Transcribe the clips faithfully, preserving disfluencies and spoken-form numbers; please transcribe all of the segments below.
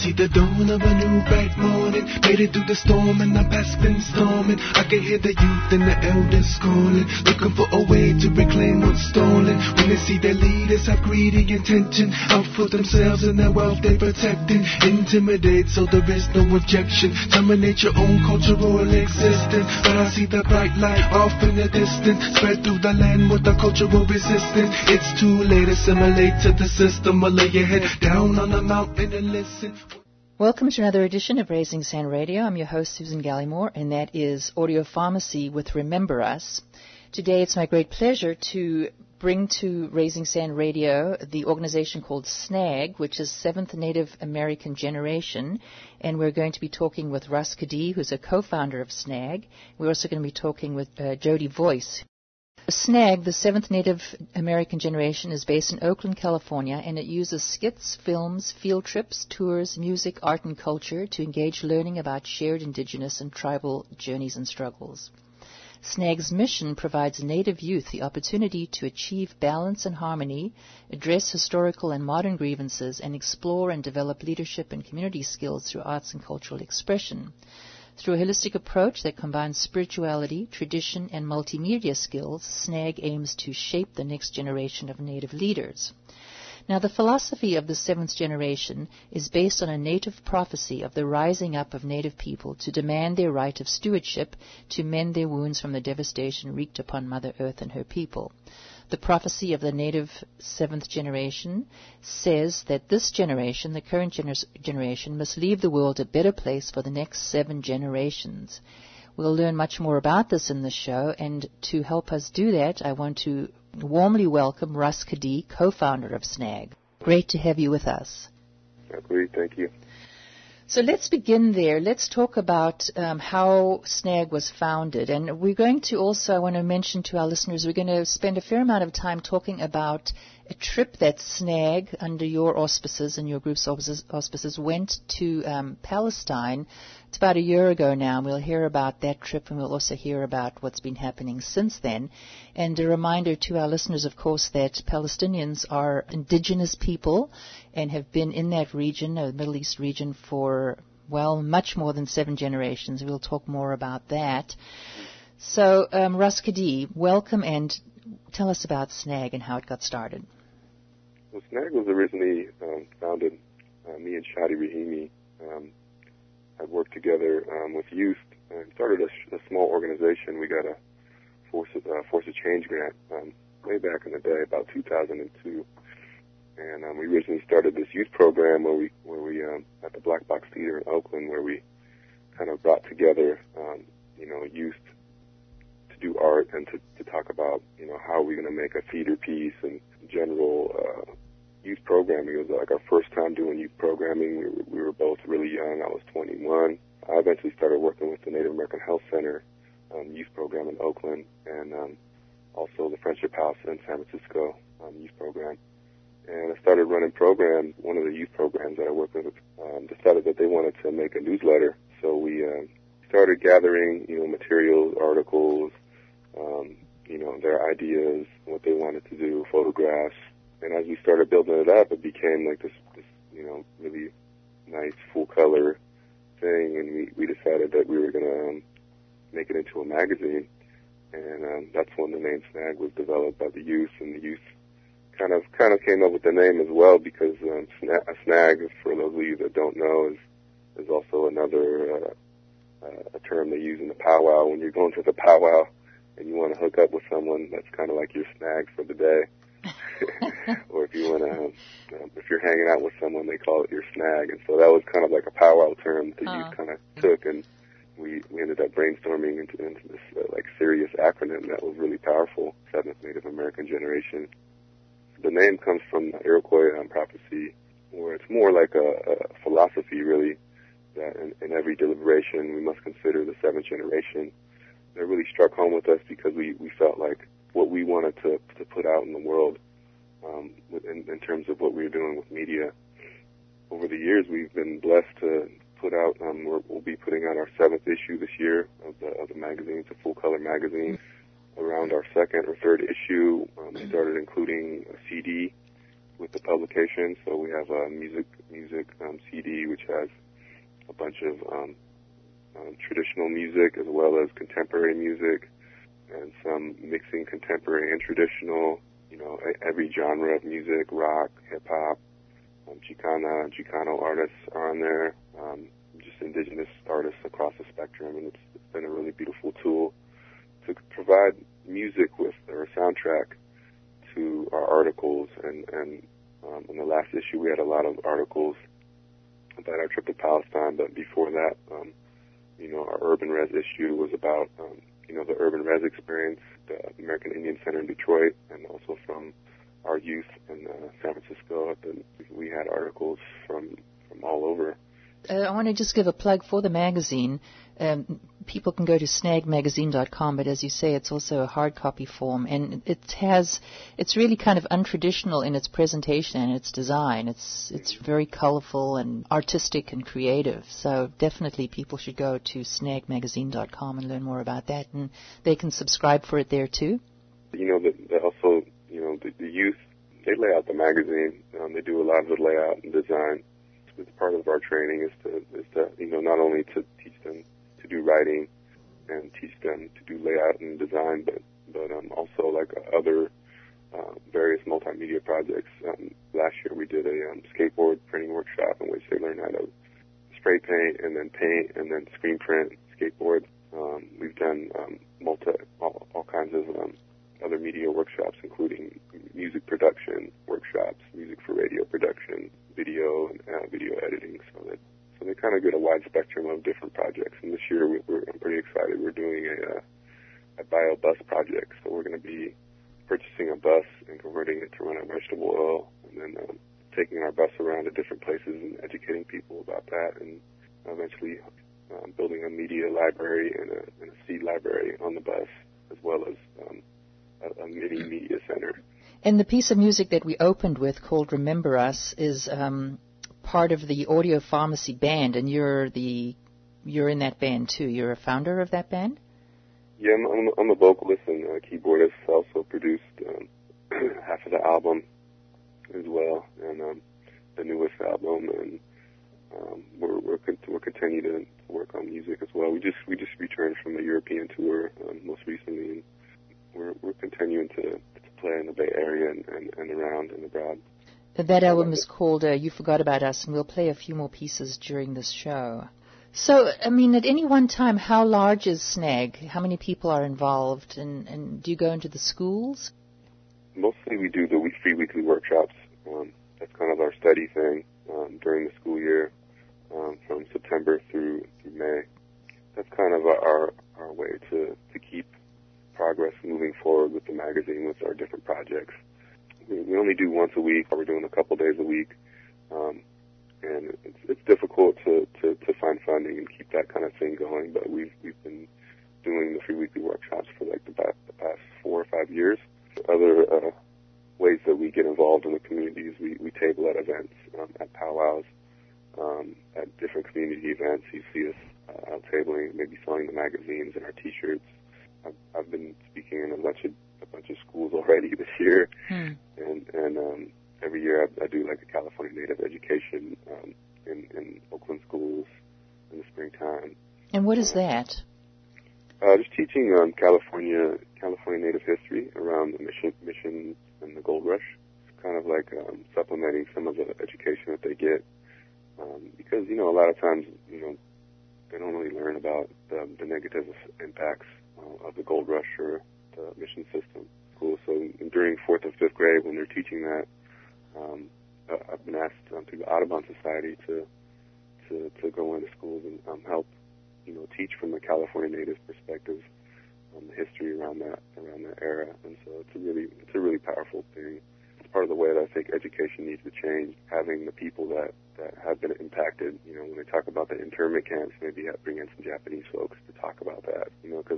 see the dawn of a new bright morning. Made it through the storm and the past been storming. I can hear the youth and the elders calling, looking for a way to reclaim what's stolen. When they see their leaders have greedy intention, out for themselves and their wealth they protecting. Intimidate so there is no objection. Terminate your own cultural existence. But I see the bright light off in the distance, spread through the land with the cultural resistance. It's too late, assimilate to the system, or lay your head down on the mountain and listen. Welcome to another edition of Raising Sand Radio. I'm your host, Susan Gallimore, and that is Audio Pharmacy with Remember Us. Today it's my great pleasure to bring to Raising Sand Radio the organization called SNAG, which is Seventh Native American Generation, and we're going to be talking with Russ Kadee, who's a co-founder of SNAG. We're also going to be talking with uh, Jody Voice. SNAG, the Seventh Native American Generation, is based in Oakland, California, and it uses skits, films, field trips, tours, music, art, and culture to engage learning about shared indigenous and tribal journeys and struggles. SNAG's mission provides Native youth the opportunity to achieve balance and harmony, address historical and modern grievances, and explore and develop leadership and community skills through arts and cultural expression. Through a holistic approach that combines spirituality, tradition, and multimedia skills, SNAG aims to shape the next generation of Native leaders. Now, the philosophy of the seventh generation is based on a Native prophecy of the rising up of Native people to demand their right of stewardship to mend their wounds from the devastation wreaked upon Mother Earth and her people. The prophecy of the Native seventh generation says that this generation, the current gener- generation, must leave the world a better place for the next seven generations. We'll learn much more about this in the show, and to help us do that, I want to warmly welcome Russ Kadee, co-founder of SNAG. Great to have you with us. Great, thank you. So let's begin there. Let's talk about um, how SNAG was founded. And we're going to also, I want to mention to our listeners, we're going to spend a fair amount of time talking about a trip that SNAG, under your auspices and your group's auspices, auspices went to um, Palestine. It's about a year ago now, and we'll hear about that trip, and we'll also hear about what's been happening since then. And a reminder to our listeners, of course, that Palestinians are indigenous people and have been in that region, the Middle East region, for, well, much more than seven generations. We'll talk more about that. So, um, Russ Kadee, welcome, and tell us about SNAG and how it got started. Well, SNAG was originally um, founded, uh, me and Shadi Rahimi um, had worked together um, with youth and started a, sh- a small organization. We got a Force of, uh, Force of Change grant um, way back in the day, about two thousand two. And um, we originally started this youth program where we, where we um, at the Black Box Theater in Oakland, where we kind of brought together, um, you know, youth to do art and to, to talk about, you know, how are we going to make a theater piece and general uh, youth programming. It was like our first time doing youth programming. We were, we were both really young. I was twenty-one. I eventually started working with the Native American Health Center um, youth program in Oakland, and um, also the Friendship House in San Francisco um, youth program. And I started running programs. One of the youth programs that I worked with um, decided that they wanted to make a newsletter. So we uh, started gathering, you know, materials, articles, um, you know, their ideas, what they wanted to do, photographs. And as we started building it up, it became like this, this you know, really nice full-color thing. And we, we decided that we were going to um, make it into a magazine. And um, that's when the name SNAG was developed by the youth, and the youth kind of kind of came up with the name as well, because um, snag, a snag, for those of you that don't know, is is also another uh, uh, a term they use in the powwow. When you're going to the powwow and you want to hook up with someone, that's kind of like your snag for the day. Or if you want to, um, if you're hanging out with someone, they call it your snag. And so that was kind of like a powwow term that the uh. youth kind of took, and we we ended up brainstorming into, into this uh, like serious acronym that was really powerful: Seventh Native American Generation. The name comes from the Iroquois um, prophecy, where it's more like a, a philosophy, really, that in, in every deliberation we must consider the seventh generation. That really struck home with us because we, we felt like what we wanted to, to put out in the world um, in, in terms of what we were doing with media. Over the years, we've been blessed to put out, um, we're, we'll be putting out our seventh issue this year of the, of the magazine. It's a full-color magazine. Around our second or third issue, um, we started including a C D with the publication. So we have uh, music, music music um, C D, which has a bunch of um, um, traditional music as well as contemporary music, and some mixing contemporary and traditional. You know, every genre of music: rock, hip hop, um, Chicana, Chicano artists are on there. Um, just indigenous artists across the spectrum, and it's, it's been a really beautiful tool to provide music with or a soundtrack to our articles. And, and um, in the last issue, we had a lot of articles about our trip to Palestine, but before that, um, you know, our Urban Res issue was about, um, you know, the Urban Res experience, the American Indian Center in Detroit, and also from our youth in uh, San Francisco. We had articles from, from all over. Uh, I want to just give a plug for the magazine. Um, people can go to snag magazine dot com, but as you say, it's also a hard copy form, and it has, it's really kind of untraditional in its presentation and its design. It's it's very colorful and artistic and creative. So definitely people should go to snag magazine dot com and learn more about that, and they can subscribe for it there too. You know, the, the also, you know, the, the youth, they lay out the magazine. Um, they do a lot of the layout and design. It's part of our training is to, is to, you know, not only to teach them to do writing and teach them to do layout and design, but, but um, also like other uh, various multimedia projects. Um, last year we did a um, skateboard printing workshop in which they learned how to spray paint and then paint and then screen print skateboard. Um, we've done um, multi, all, all kinds of um, other media workshops, including music production workshops, music for radio production, video and uh, video editing, so that so they kind of get a wide spectrum of different projects. And this year we, we're I'm pretty excited. We're doing a, uh, a bio bus project, so we're going to be purchasing a bus and converting it to run on vegetable oil, and then um, taking our bus around to different places and educating people about that, and eventually um, building a media library and a, and a seed library on the bus, as well as um, a, a mini media center. And the piece of music that we opened with, called Remember Us, is um, part of the Audio Pharmacy band, and you're the you're in that band too. You're a founder of that band? Yeah, I'm, I'm, I'm a vocalist and a keyboardist. I also produced um, half of the album as well, and um, the newest album, and um, we're we're, con- we're continuing to work on music as well. We just we just returned from a European tour um, most recently, and we're we're continuing to play in the Bay Area and, and, and around and abroad. That album is called uh, You Forgot About Us, and we'll play a few more pieces during this show. So, I mean, at any one time, how large is SNAG? How many people are involved, and, and do you go into the schools? Mostly we do the week, free weekly workshops. Um, that's kind of our steady thing um, during the school year, um, from September through, through May. That's kind of our, our way to, to keep progress moving forward with the magazine, with our different projects. We, we only do once a week. We're doing a couple days a week, um, and it's, it's difficult to, to, to find funding and keep that kind of thing going. But we've we've been doing the free weekly workshops for like the past, the past four or five years. Other uh, ways that we get involved in the communities, we, we table at events, um, at powwows, um, at different community events. You see us uh, out tabling, maybe selling the magazines and our T-shirts. I've, I've been speaking in a bunch of a bunch of schools already this year, hmm. and and um, every year I, I do like a California Native education um, in, in Oakland schools in the springtime. And what is that? Uh, just teaching um, California California Native history around the mission mission and the gold rush. It's kind of like um, supplementing some of the education that they get, um, because you know a lot of times you know they don't really learn about the, the negative impacts of the gold rush or the mission system. Cool. So during fourth and fifth grade, when they're teaching that, um, I've been asked um, through the Audubon Society to to to go into schools and um, help, you know, teach from the California Native perspective on the history around that around that era. And so it's a really it's a really powerful thing. It's part of the way that I think education needs to change. Having the people that that have been impacted, you know, when they talk about the internment camps, maybe bring in some Japanese folks to talk about that, you know, because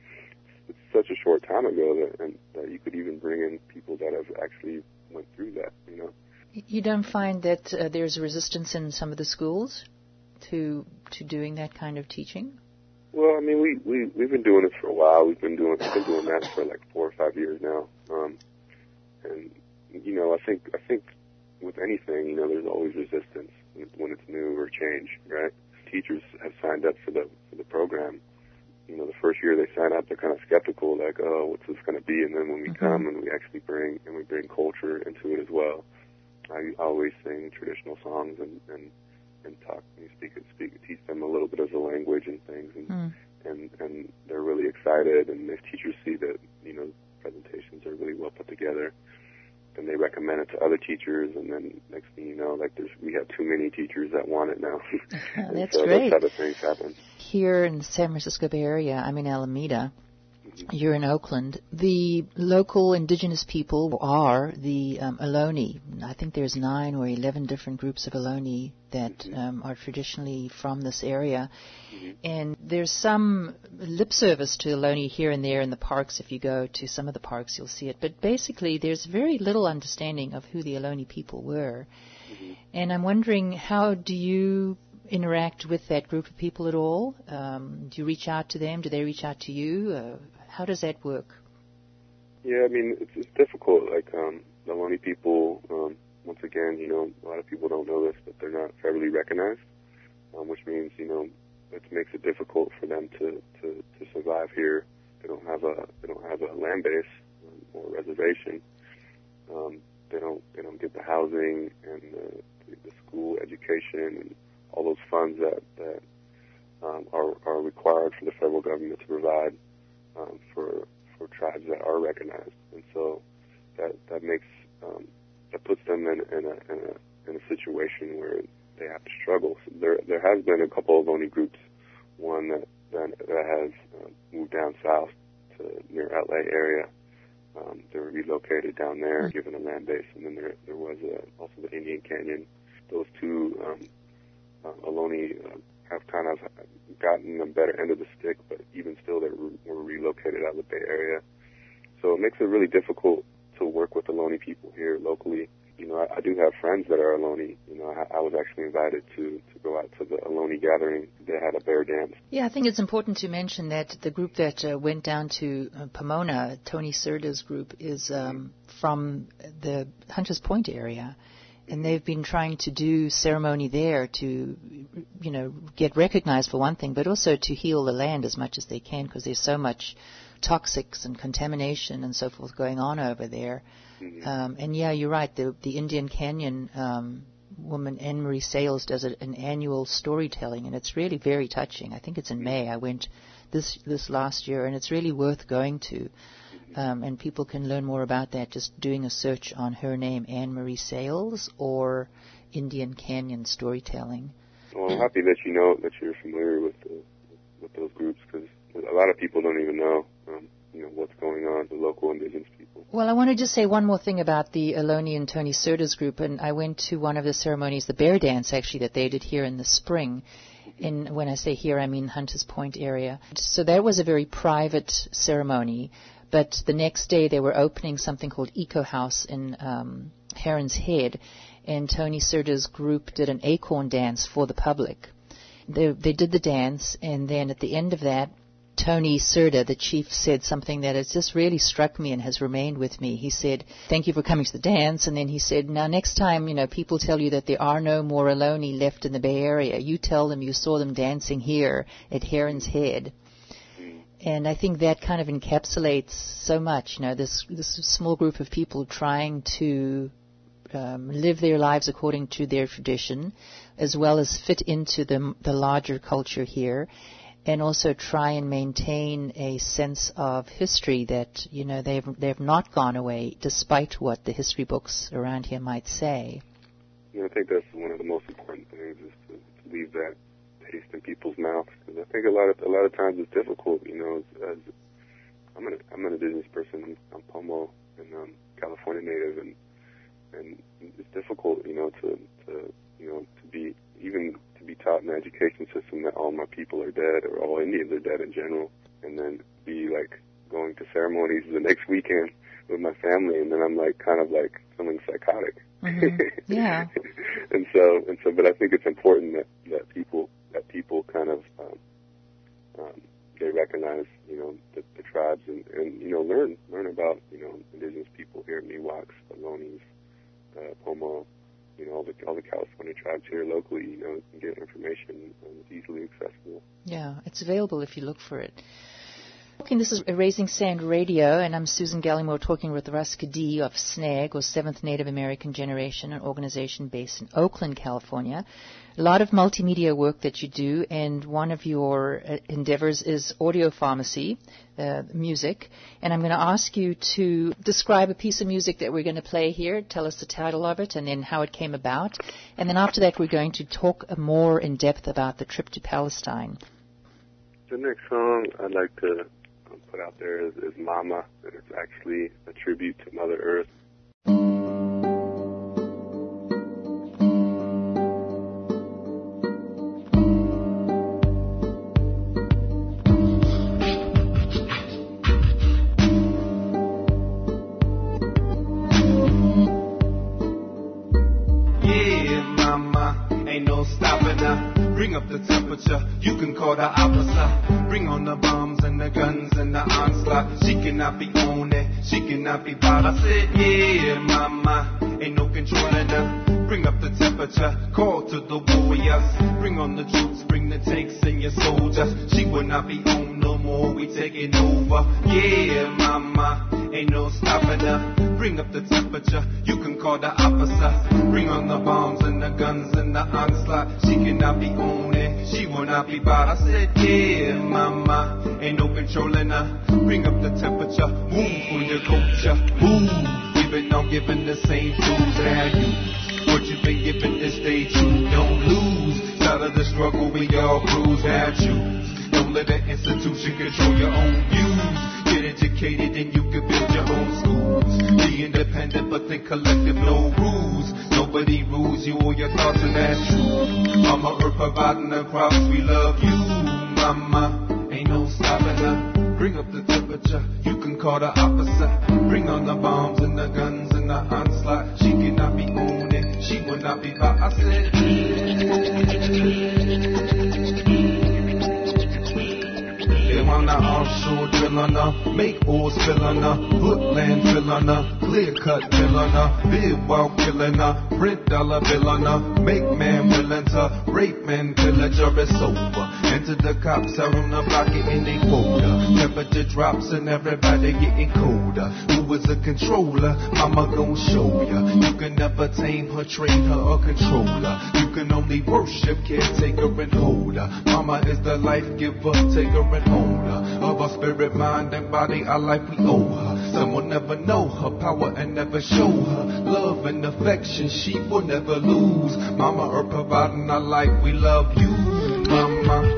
it's such a short time ago that, and, that you could even bring in people that have actually went through that, you know. You don't find that uh, there's resistance in some of the schools to to doing that kind of teaching? Well, I mean, we, we, we've been doing it for a while. We've been doing, been doing that for like four or five years now. Um, and, you know, I think, I think with anything, you know, there's always resistance. when it's, when it's new or change, right? Teachers have signed up for the for the program. You know, the first year they sign up, they're kind of skeptical, like, oh, what's this going to be? And then when we mm-hmm. come and we actually bring and we bring culture into it as well. I always sing traditional songs and and, and talk, and speak and speak, teach them a little bit of the language and things, and mm. and and they're really excited. And if teachers see that, you know, presentations are really well put together, then they recommend it to other teachers, and then next thing you know, like there's we have too many teachers that want it now. That's so great. Those type of things happen. Here in the San Francisco Bay Area, I'm in Alameda. Mm-hmm. You're in Oakland. The local indigenous people are the um, Ohlone. I think there's nine or eleven different groups of Ohlone that mm-hmm. um, are traditionally from this area. Mm-hmm. And there's some lip service to Ohlone here and there in the parks. If you go to some of the parks, you'll see it. But basically, there's very little understanding of who the Ohlone people were. Mm-hmm. And I'm wondering, how do you interact with that group of people at all? Um, do you reach out to them? Do they reach out to you? Uh, how does that work? Yeah, I mean, it's, it's difficult. Like, um, the Ohlone people, um, once again, you know, a lot of people don't know this, but they're not federally recognized, um, which means, you know, it makes it difficult for them to, to, to survive here. They don't have a they don't have a land base um, or reservation. Um, they don't they don't get the housing and the, the school education and all those funds that, that um, are, are required for the federal government to provide um, for for tribes that are recognized, and so that that makes um, that puts them in, in a in a in a situation where they have to struggle. So there there has been a couple of Ohlone groups, one that that, that has uh, moved down south to near L A area. Um, they were relocated down there, given a land base, and then there there was a, also the Indian Canyon. Those two. Um, Uh, Ohlone uh, have kind of gotten the better end of the stick, but even still they re- were relocated out of the Bay Area. So it makes it really difficult to work with Ohlone people here locally. You know, I, I do have friends that are Ohlone. You know, I, I was actually invited to, to go out to the Ohlone gathering. They had a bear dance. Yeah, I think it's important to mention that the group that uh, went down to uh, Pomona, Tony Serda's group, is um, from the Hunters Point area. And they've been trying to do ceremony there to, you know, get recognized for one thing, but also to heal the land as much as they can, because there's so much toxics and contamination and so forth going on over there. Mm-hmm. Um, and yeah, you're right. The, the Indian Canyon um, woman, Anne Marie Sales, does a, an annual storytelling, and it's really very touching. I think it's in May. I went this this last year, and it's really worth going to. Um, and people can learn more about that just doing a search on her name, Anne Marie Sales, or Indian Canyon Storytelling. Well, I'm happy that you know that you're familiar with the, with those groups, because a lot of people don't even know, um, you know, what's going on with the local indigenous people. Well, I want to just say one more thing about the Ohlone and Tony Serda's group. And I went to one of the ceremonies, the bear dance, actually, that they did here in the spring. And when I say here, I mean Hunters Point area. So that was a very private ceremony. But the next day they were opening something called Eco House in um, Heron's Head, and Tony Serda's group did an acorn dance for the public. They, they did the dance, and then at the end of that, Tony Serda, the chief, said something that has just really struck me and has remained with me. He said, "Thank you for coming to the dance." And then he said, "Now next time, you know, people tell you that there are no more Ohlone left in the Bay Area, you tell them you saw them dancing here at Heron's Head." And I think that kind of encapsulates so much, you know, this this small group of people trying to um, live their lives according to their tradition, as well as fit into the, the larger culture here, and also try and maintain a sense of history that, you know, they've they've not gone away, despite what the history books around here might say. You know, I think that's one of the most important things, is to, to leave that taste in people's mouths, because I think a lot of a lot of times it's difficult. You know, as, as I'm an I'm an indigenous person. I'm, I'm Pomo and um, California native, and and it's difficult, you know, to to you know to be even to be taught in the education system that all my people are dead, or all Indians are dead in general, and then be like going to ceremonies the next weekend with my family, and then I'm like kind of like feeling psychotic. Mm-hmm. Yeah. and so and so, but I think it's important that that people. that people kind of, um, um, they recognize, you know, the, the tribes and, and, you know, learn learn about, you know, indigenous people here, Miwoks, Ohlones, uh, Pomo, you know, all the, all the California tribes here locally, you know, can get information. Um, it's easily accessible. Yeah, it's available if you look for it. This is Raising Sand Radio, and I'm Susan Gallimore talking with Russ Kadee of SNAG, or Seventh Native American Generation, an organization based in Oakland, California. A lot of multimedia work that you do, and one of your uh, endeavors is audio pharmacy, uh, music. And I'm going to ask you to describe a piece of music that we're going to play here. Tell us the title of it and then how it came about. And then after that, we're going to talk more in depth about the trip to Palestine. The next song I'd like to put out there is, is Mama, and it's actually a tribute to Mother Earth. Yeah, Mama, ain't no stopping her. Bring up the temperature, you can call the officer. Bring on the bombs and the guns and the onslaught. She cannot be on it, she cannot be bought. I said, yeah, Mama, ain't no controlling her. Bring up the temperature, call to the warriors. Bring on the troops, bring the tanks and your soldiers. She will not be on no more, we taking over. Yeah, Mama, ain't no stopping her. Bring up the temperature, you can call the officer. Bring on the bombs and the guns and the onslaught. She cannot be on it, she will not be bought. I said, yeah, Mama, ain't no controlling her. Bring up the temperature, move for your culture, move. We've been on giving the same tools that you. What you've been given is stay true, don't lose. Out of the struggle, we all bruise at you. Don't let the institution control your own views. Get educated and you can build your own schools. Be independent but think collective, no rules. Nobody rules you or your thoughts, and that's true. Mama Earth providing the crops, we love you. Mama, ain't no stopping her. Bring up the temperature, you can call the officer. Bring on the bombs and the guns and the onslaught. She cannot be on it, she will not be bought. I said, they want the offshore drill on her, make oil spill on her, put landfill on her, clear cut bill on her, bid while killing her, print dollar bill on her, make man willing to rape man till the job is over. Enter the cops out on the block in they folder. Temperature drops and everybody getting colder. Who is a controller? Mama gon' show ya. You can never tame her, train her, or control her. You can only worship, caretaker, and hold her. Mama is the life giver, taker, and owner of our spirit, mind, and body. Our life we owe her. Some will never know her power and never show her love and affection. She will never lose. Mama Earth providing our life. We love you, Mama.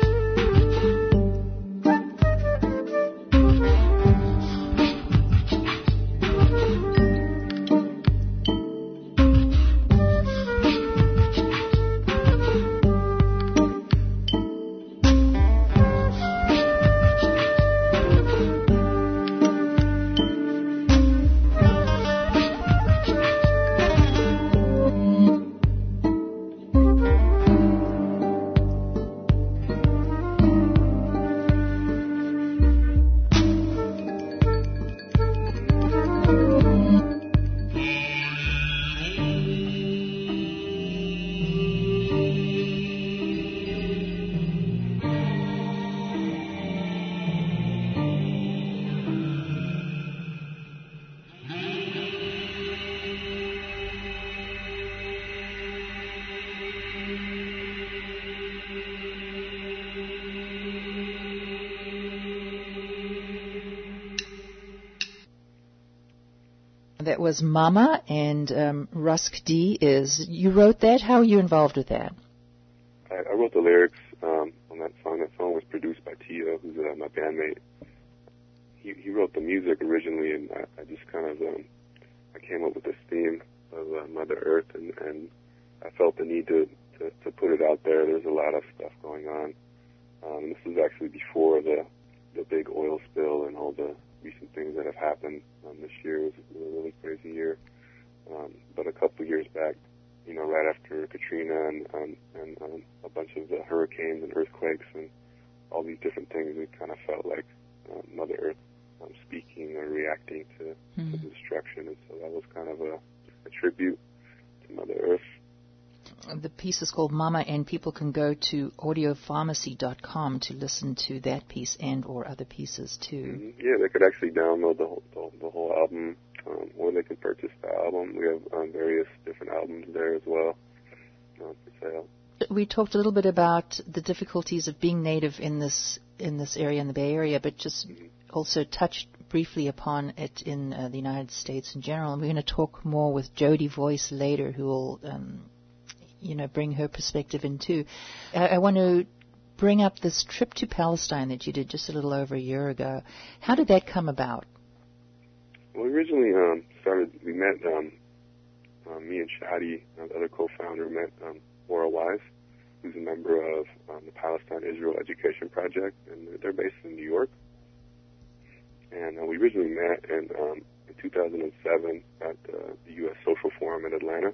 That was Mama, and um, Russ Kadee is, you wrote that? How are you involved with that? I, I wrote the lyrics um, on that song. That song was produced by Tio, who's uh, my bandmate. He, he wrote the music originally, and I, I just kind of, um, I came up with this theme of uh, Mother Earth, and, and I felt the need to, to, to put it out there. There's a lot of stuff going on. Um, this was actually before the, the big oil spill and all the recent things that have happened. Um, this year was a really crazy year. Um, but a couple of years back, you know, right after Katrina and, um, and um, a bunch of the hurricanes and earthquakes and all these different things, it kind of felt like um, Mother Earth um, speaking or reacting to, mm-hmm. to the destruction. And so that was kind of a, a tribute to Mother Earth. The piece is called Mama, and people can go to audio pharmacy dot com to listen to that piece and or other pieces too. Mm-hmm. Yeah, they could actually download the whole, the, the whole album, um, or they can purchase the album. We have um, various different albums there as well uh, for sale. We talked a little bit about the difficulties of being native in this in this area, in the Bay Area, but just mm-hmm. also touched briefly upon it in uh, the United States in general. And we're going to talk more with Jody Voice later, who will, um, you know, bring her perspective in too. I, I want to bring up this trip to Palestine that you did just a little over a year ago. How did that come about? Well, we originally um, started, we met, um, uh, me and Shadi, uh, the other co-founder, met um, Laura Wise, who's a member of um, the Palestine-Israel Education Project, and they're based in New York. And uh, we originally met in, um, in two thousand seven at uh, the U S Social Forum in Atlanta.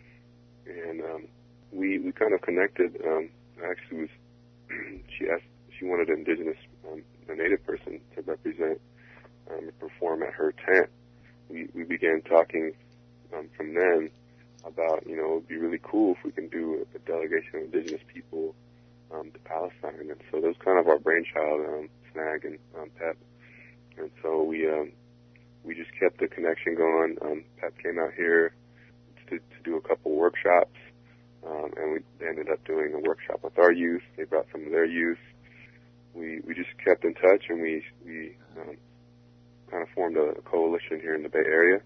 And um, we we kind of connected. Um, actually, was she asked she wanted an indigenous, um, a native person to represent um, and perform at her tent. We we began talking um, from then about, you know, it would be really cool if we can do a delegation of indigenous people um, to Palestine. And so that was kind of our brainchild, um, Snag and um, Pep. And so we um, we just kept the connection going. Um, Pep came out here to, to do a couple workshops, um, and we ended up doing a workshop with our youth. They brought some of their youth. We we just kept in touch, and we we um, kind of formed a coalition here in the Bay Area.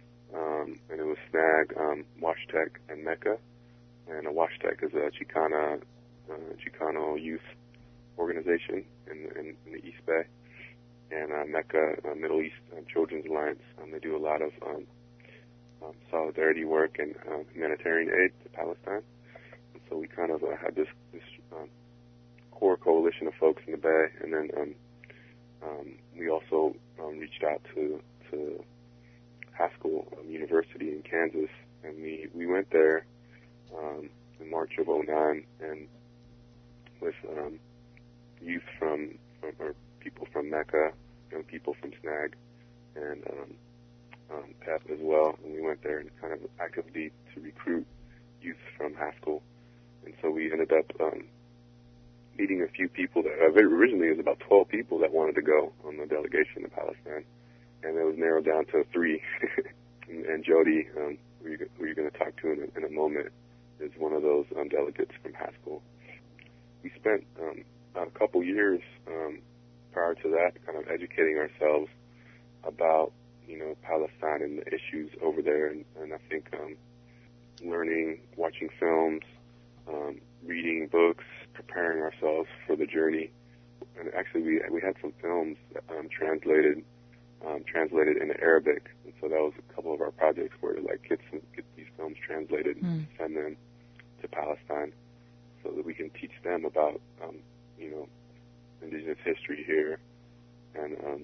Um, and it was Snag, um, WashTech, and Mecca. And a WashTech is a Chicana, uh, Chicano youth organization in, in, in the East Bay. And uh, Mecca, uh, Middle East uh, Children's Alliance. Um, they do a lot of um, um, solidarity work and uh, humanitarian aid to Palestine. And so we kind of uh, had this, this um, core coalition of folks in the Bay. And then um, um, we also um, reached out to, to Haskell um, University in Kansas. And we, we went there um, in March of oh nine and with um, youth from, from or people from Mecca, young people from Snag, and um, um, Pep as well. And we went there and kind of actively to recruit youth from Haskell. And so we ended up um, meeting a few people that uh, originally it was about twelve people that wanted to go on the delegation to Palestine. And it was narrowed down to three. and, and Jody, um, who, you, who you're going to talk to in a, in a moment, is one of those um, delegates from Haskell. We spent um, about a couple years um, prior to that, kind of educating ourselves about, you know, Palestine and the issues over there. And, and I think um, learning, watching films, um, reading books, preparing ourselves for the journey. And actually, we we had some films um, translated um, translated into Arabic, and so that was a couple of our projects where to like get some get these films translated mm. and send them to Palestine, so that we can teach them about um, you know, indigenous history here. And um,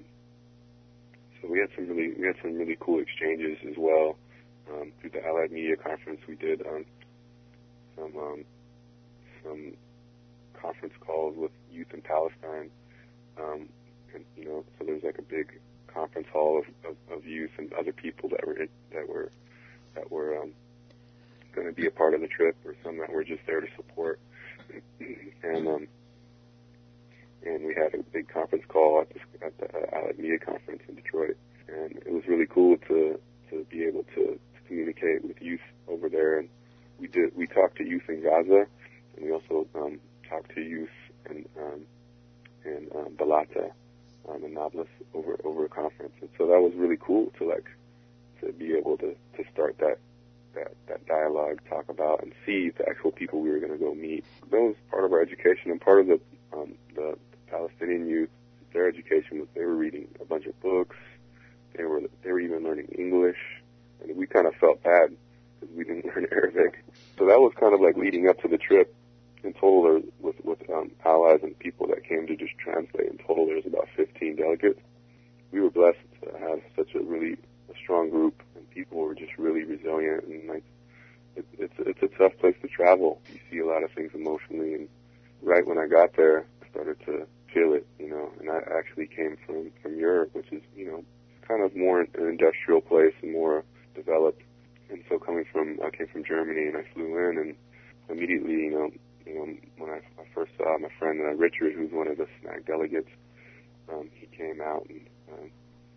so we had some really we had some really cool exchanges as well um, through the Allied Media Conference. We did um, some um, some conference calls with youth in Palestine, um, and you know, so there's like a big conference hall of, of, of youth and other people that were in, that were that were um, going to be a part of the trip, or some that were just there to support. and um, and we had a big conference call at the, at the uh, Allied Media Conference in Detroit, and it was really cool to to be able to, to communicate with youth over there. And we did we talked to youth in Gaza, and we also um, talked to youth in um, in um, Balata um, in Nablus over over a conference. And so that was really cool to like to be able to, to start that. That, that dialogue, talk about, and see the actual people we were going to go meet. That was part of our education, and part of the um, the Palestinian youth, their education was they were reading a bunch of books. They were they were even learning English, and we kind of felt bad because we didn't learn Arabic. So that was kind of like leading up to the trip. In total, there was, with with um, allies and people that came to just translate. In total, there was about fifteen delegates. We were blessed to have such a really a strong group. People were just really resilient, and like it, it's it's a tough place to travel. You see a lot of things emotionally, and right when I got there, I started to feel it, you know. And I actually came from from Europe, which is, you know, kind of more an industrial place and more developed. And so coming from, I came from Germany, and I flew in, and immediately, you know, you know, when I, I first saw my friend uh, Richard, who's one of the SNAC delegates, um, he came out, and um,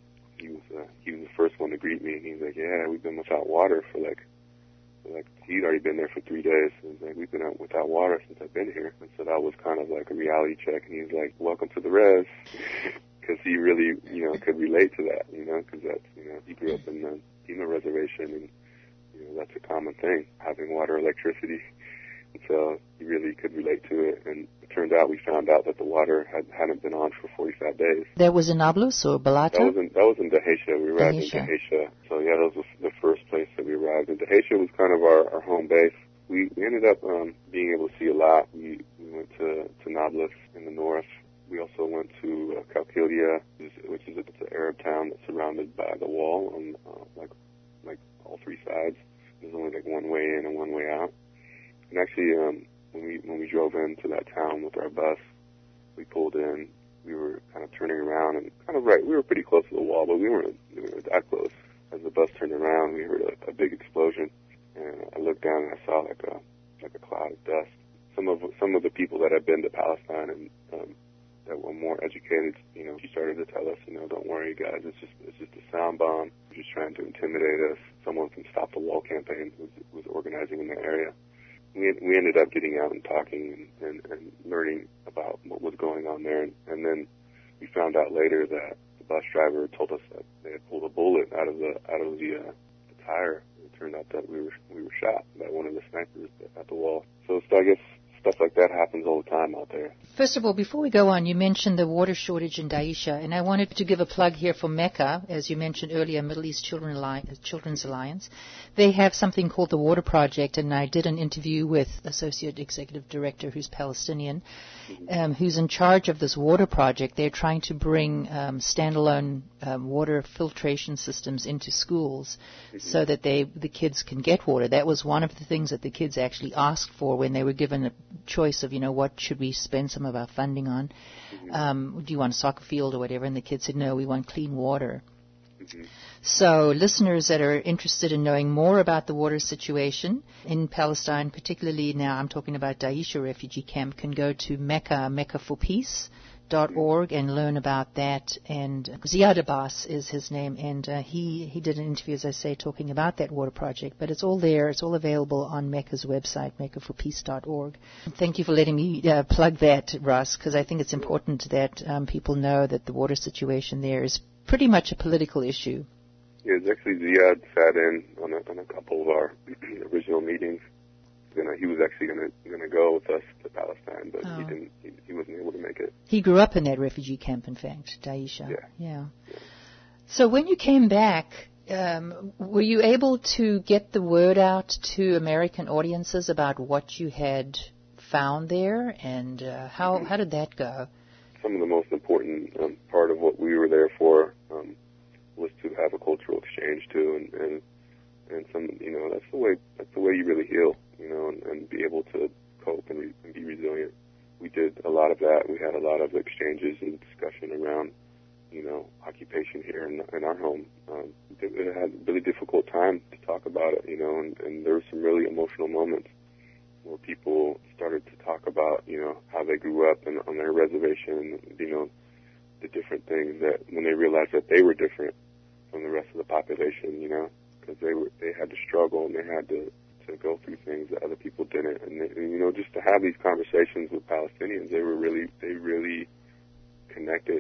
he was uh, he was the first one to greet me, and he's like, "Yeah, we've been without water for like, for like he'd already been there for three days. And he's like, we've been out without water since I've been here." And so that was kind of like a reality check, and he's like, "Welcome to the res," because he really, you know, could relate to that, you know, because that's, you know, he grew up in the Pima reservation, and you know, that's a common thing, having water, electricity. And so he really could relate to it. And it turned out, we found out that the water had, hadn't been on for forty-five days. That was in Nablus or Balata? That was in, that was in Dheisheh. We arrived Dheisheh. in Dheisheh. So yeah, that was the first place that we arrived. And Dheisheh was kind of our, our home base. We, we ended up um, being able to see a lot. We, we went to, to Nablus in the north. We also went to uh, Kalkilia, which is a, it's an Arab town that's surrounded by the wall on uh, like like all three sides. There's only like one way in and one way out. And actually, um, when we when we drove into that town with our bus, we pulled in. We were kind of turning around and kind of right. We were pretty close to the wall, but we weren't, we weren't that close. As the bus turned around, we heard a, a big explosion, and I looked down and I saw like a like a cloud of dust. Some of some of the people that had been to Palestine and um, that were more educated, you know, he started to tell us, you know, don't worry, guys, it's just it's just a sound bomb. They're just trying to intimidate us. Someone from Stop the Wall campaign was was organizing in the area. We we ended up getting out and talking and, and, and learning about what was going on there, and, and then we found out later that the bus driver told us that they had pulled a bullet out of the out of the, uh, the tire. It turned out that we were we were shot by one of the snipers at the wall. So, so I guess stuff like that happens all the time out there. First of all, before we go on, you mentioned the water shortage in Dheisheh, and I wanted to give a plug here for Mecca, as you mentioned earlier, Middle East Children Alliance, Children's Alliance. They have something called the Water Project, and I did an interview with Associate Executive Director, who's Palestinian, um, who's in charge of this water project. They're trying to bring um, standalone um, water filtration systems into schools mm-hmm. so that they the kids can get water. That was one of the things that the kids actually asked for when they were given a choice of, you know, what should we spend some of our funding on? Mm-hmm. Um, do you want a soccer field or whatever? And the kids said, no, we want clean water. Mm-hmm. So listeners that are interested in knowing more about the water situation in Palestine, particularly now I'm talking about Dheisheh refugee camp, can go to Mecca, Mecca for Peace. Dot org and learn about that. And Ziad Abbas is his name, and uh, he he did an interview, as I say, talking about that water project. But it's all there. It's all available on Mecca's website, mecca for peace dot org. Thank you for letting me uh, plug that, Russ, because I think it's important that um, people know that the water situation there is pretty much a political issue. Yeah, it's actually Ziad sat in on a, on a couple of our original meetings. Gonna, he was actually going to going to go with us to Palestine, but oh. he didn't. He, he wasn't able to make it. He grew up in that refugee camp, in fact, Dheisheh. Yeah. yeah. Yeah. So when you came back, um, were you able to get the word out to American audiences about what you had found there, and uh, how mm-hmm. how did that go? Some of the most important um, part of what we were there for um, was to have a cultural exchange too, and. and And some, you know, that's the way that's the way you really heal, you know, and, and be able to cope and, re, and be resilient. We did a lot of that. We had a lot of exchanges and discussion around, you know, occupation here in, in our home. Um, it, it had a really difficult time to talk about it, you know, and, and there were some really emotional moments where people started to talk about, you know, how they grew up and on their reservation, and, you know, the different things that when they realized that they were different from the rest of the population, you know. Because they were, they had to struggle and they had to, to go through things that other people didn't, and, they, and you know, just to have these conversations with Palestinians, they were really, they really connected,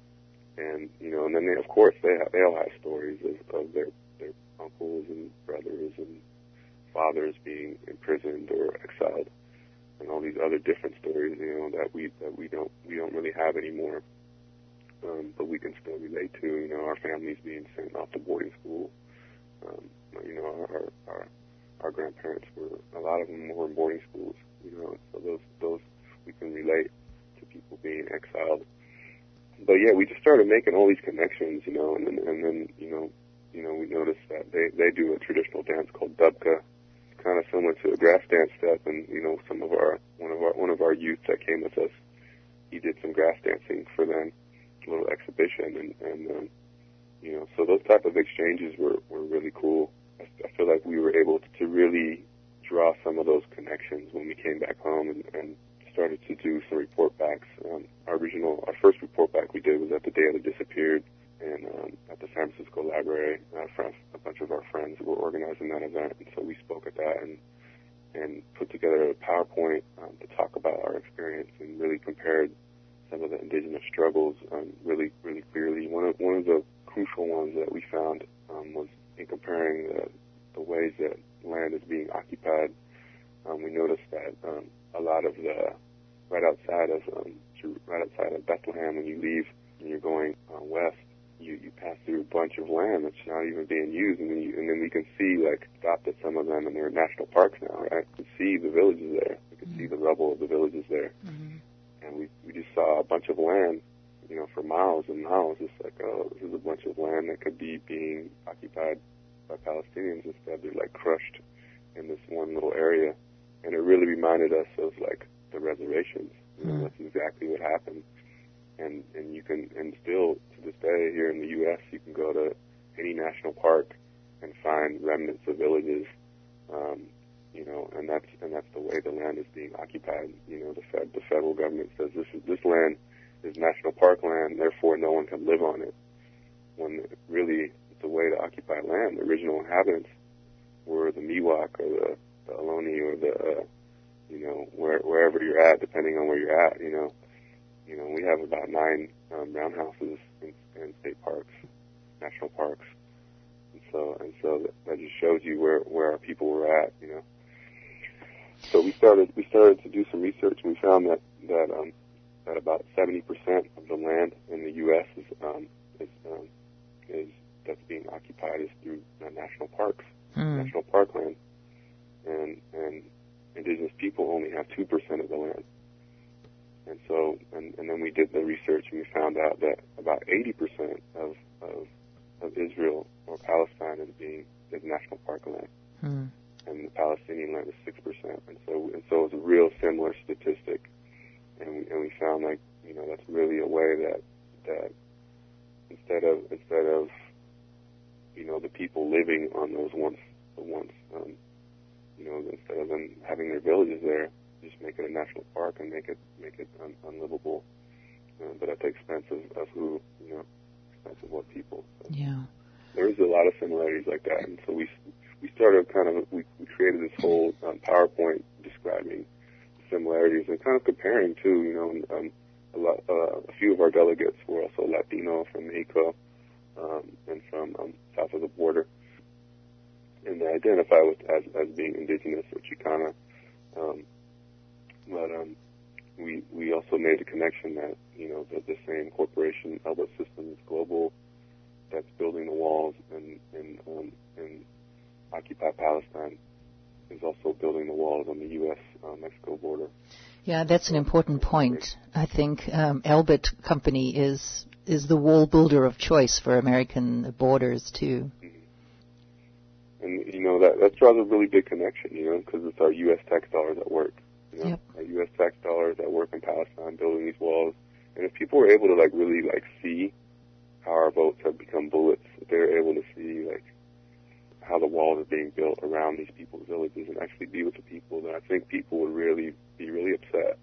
and you know, and then they, of course, they have, they all have stories of, of their their uncles and brothers and fathers being imprisoned or exiled, and all these other different stories, you know, that we that we don't we don't really have anymore, um, but we can still relate to, you know, our families being sent off to boarding school. Um, you know, our, our our grandparents were, a lot of them were in boarding schools, you know, so those those we can relate to people being exiled. But yeah, we just started making all these connections, you know, and then and then you know, you know, we noticed that they they do a traditional dance called dubka, kind of similar to a grass dance step, and you know, some of our one of our one of our youth that came with us, he did some grass dancing for them, a little exhibition, and and. Um, You know, so those type of exchanges were, were really cool. I, I feel like we were able to really draw some of those connections when we came back home and, and started to do some report backs. Um, our original, our first report back we did was at the day of the disappeared, and um, at the San Francisco Library. Uh, friends, a bunch of our friends were organizing that event, and so we spoke at that and and put together a PowerPoint um, to talk about our experience and really compared some of the indigenous struggles um, really, really clearly. One of one of the crucial ones that we found um, was in comparing the, the ways that land is being occupied. Um, we noticed that um, a lot of the right outside of um, right outside of Bethlehem, when you leave and you're going uh, west, you, you pass through a bunch of land that's not even being used, and then, you, and then we can see, like, stopped at some of them, and they're national parks now, right? We can see the villages there. We can mm-hmm. see the rubble of the villages there. Mm-hmm. And we we just saw a bunch of land, you know, for miles and miles. It's like, oh, this is a bunch of land that could be being occupied by Palestinians. Instead, they're, like, crushed in this one little area. And it really reminded us of, like, the reservations. You know, mm-hmm. That's exactly what happened. And and you can, and still to this day here in the U S, you can go to any national park and find remnants of villages, um, you know, and that's and that's the way the land is being occupied. You know, the fed, the federal government says this is this land is national park land, therefore no one can live on it. When really the way to occupy land, the original inhabitants were the Miwok or the, the Ohlone or the, uh, you know, where, wherever you're at, depending on where you're at, you know. You know, we have about nine um, roundhouses in, in state parks, national parks, and so and so that, that just shows you where, where our people were at. You know, so we started we started to do some research, and we found that that um, that about seventy percent of the land in the U S is um, is um, is that's being occupied is through uh, national parks, mm. national parkland, and and indigenous people only have two percent of the land. And so, and, and then we did the research, and we found out that about eighty percent of, of of Israel or Palestine is being is national park land, hmm. and the Palestinian land is six percent. And so, and so it's a real similar statistic. And we and we found, like, you know, that's really a way that that instead of instead of you know the people living on those once the once um, you know instead of them having their villages there, just make it a national park and make it make it un, unlivable, uh, but at the expense of, of who, you know, expense of what people. So yeah, there's a lot of similarities like that, and so we we started kind of we, we created this whole um, PowerPoint describing similarities and kind of comparing too. You know, and, um, a lot uh, a few of our delegates were also Latino from Mexico um, and from um, south of the border, and they identify with as as being indigenous or Chicana. Um, But um, we we also made the connection that, you know, the, the same corporation, Elbit Systems Global, that's building the walls and and um, and occupy Palestine, is also building the walls on the U S Mexico border. Yeah, that's an important point. I think um, Elbit Company is is the wall builder of choice for American borders too. Mm-hmm. And you know that that draws a really big connection, you know, because it's our U S tax dollars at work. You know, yep. Our U S tax dollars that work in Palestine building these walls. And if people were able to, like, really, like, see how our votes have become bullets, if they were able to see, like, how the walls are being built around these people's villages and actually be with the people, then I think people would really be really upset.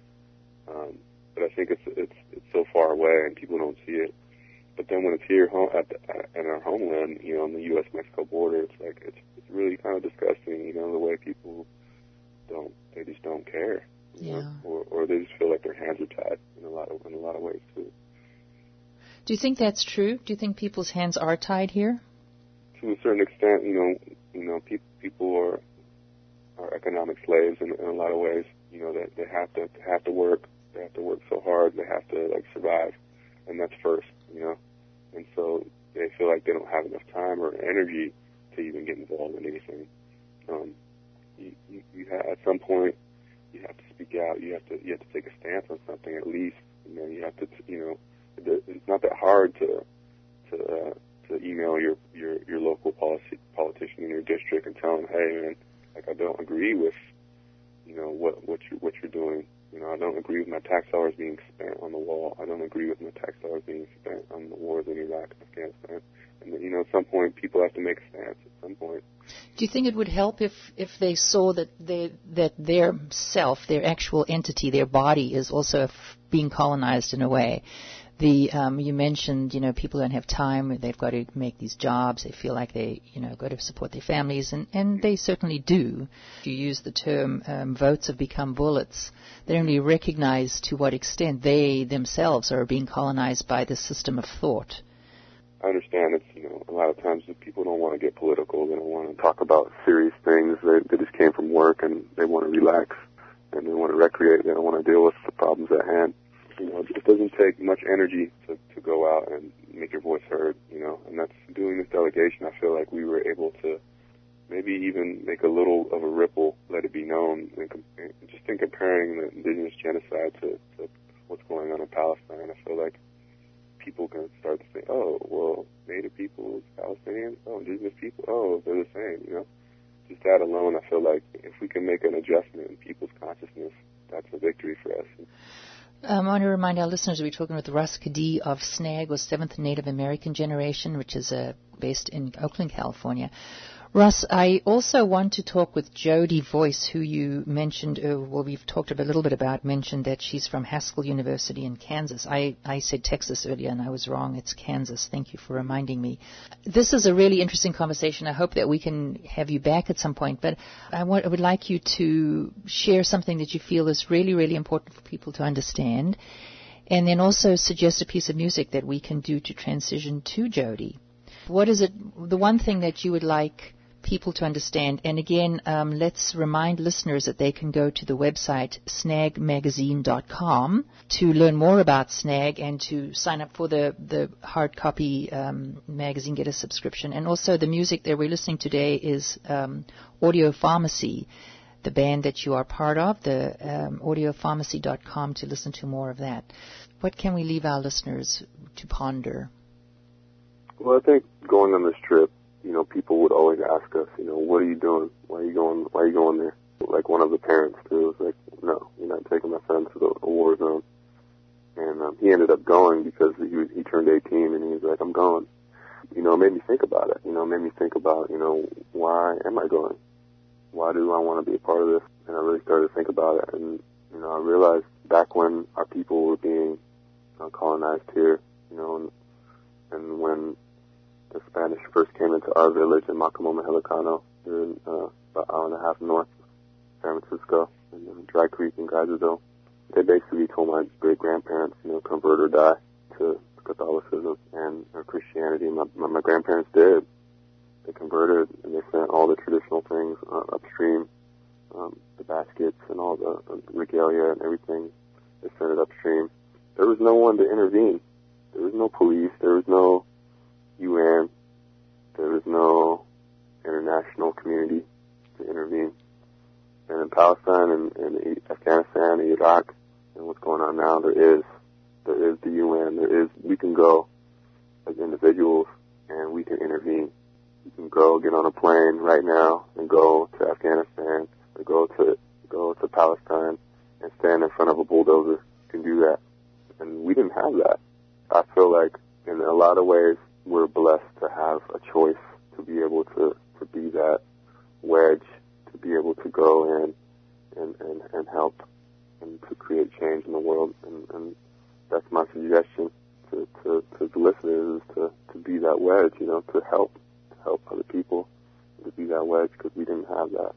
Um, but I think it's it's it's so far away and people don't see it. But then when it's here home, at, the, at in our homeland, you know, on the U S Mexico border, it's like it's it's really kind of disgusting, you know, the way people don't they just don't care, you yeah. know, or or they just feel like their hands are tied in a lot of in a lot of ways too. Do you think that's true? Do you think people's hands are tied here? To a certain extent, you know, you know, pe- people are are economic slaves in, in a lot of ways. You know, that they, they have to they have to work, they have to work so hard, they have to like survive, and that's first, you know. And so they feel like they don't have enough time or energy to even get involved in anything. Um, you, you, you have, at some point, you have to speak out. You have to you have to take a stance on something at least. You know, you have to, you know, it's not that hard to to uh, to email your, your, your local policy, politician in your district and tell them, hey man, like I don't agree with, you know, what what you what you're doing, You know, I don't agree with my tax dollars being spent on the wall. I don't agree with my tax dollars being spent on the wars in Iraq and Afghanistan. And, you know, at some point, people have to make a stance at some point. Do you think it would help if, if they saw that they, that their self, their actual entity, their body is also f- being colonized in a way? The um, you mentioned, you know, people don't have time. They've got to make these jobs. They feel like they, you know, got to support their families, and, and they certainly do. You use the term um, votes have become bullets. They only recognize to what extent they themselves are being colonized by the system of thought. I understand it's, you know, a lot of times people don't want to get political. They don't want to talk about serious things. They, they just came from work and they want to relax and they want to recreate. They don't want to deal with the problems at hand. You know, it doesn't take much energy to, to go out and make your voice heard, you know, and that's doing this delegation. I feel like we were able to maybe even make a little of a ripple, let it be known, and com- just in comparing the indigenous genocide to, to what's going on in Palestine. I feel like people can start to say, oh, well, Native people, Palestinians, oh, indigenous people, oh, they're the same, you know. Just that alone, I feel like if we can make an adjustment in people's consciousness, that's a victory for us. Um, I want to remind our listeners we're talking with Russ Kadee of SNAG, or Seventh Native American Generation, which is uh, based in Oakland, California. Russ, I also want to talk with Jody Voice, who you mentioned, uh, well, we've talked a little bit about, mentioned that she's from Haskell University in Kansas. I, I said Texas earlier, and I was wrong. It's Kansas. Thank you for reminding me. This is a really interesting conversation. I hope that we can have you back at some point, but I, want, I would like you to share something that you feel is really, really important for people to understand, and then also suggest a piece of music that we can do to transition to Jody. What is it, the one thing that you would like people to understand? And again, um, let's remind listeners that they can go to the website snag magazine dot com to learn more about SNAG and to sign up for the, the hard copy um, magazine, get a subscription. And also the music that we're listening today is um, Audio Pharmacy, the band that you are part of, the um, audio pharmacy dot com to listen to more of that. What can we leave our listeners to ponder? Well, I think going on this trip, you know, people would always ask us, you know, what are you doing? Why are you going, why are you going there? Like one of the parents too was like, no, you're not taking my son to the, the war zone. And um, he ended up going because he was, he turned eighteen and he was like, I'm going. You know, it made me think about it. You know, it made me think about, you know, why am I going? Why do I want to be a part of this? And I really started to think about it. And, you know, I realized back when our people were being uh, colonized here, you know, and, and when the Spanish first came into our village in Macamoma Helicano, here in, uh, about an hour and a half north of San Francisco, in uh, Dry Creek in Geyserville. They basically told my great-grandparents, you know, convert or die to Catholicism and or Christianity. My, my, my grandparents did. They converted, and they sent all the traditional things uh, upstream, um, the baskets and all the uh, regalia and everything. They sent it upstream. There was no one to intervene. There was no police. There was no U N. There was no international community to intervene. And in Palestine and, and Afghanistan and Iraq and what's going on now, there is there is the U N. There is we can go as individuals and we can intervene. You can go get on a plane right now and go to Afghanistan or go to go to Palestine and stand in front of a bulldozer. You can do that. And we didn't have that. I feel like in a lot of ways we're blessed to have a choice to be able to, to be that wedge, to be able to go in and, and, and help and to create change in the world. And, and that's my suggestion to, to, to the listeners is to, to be that wedge, you know, to help, to help other people, to be that wedge because we didn't have that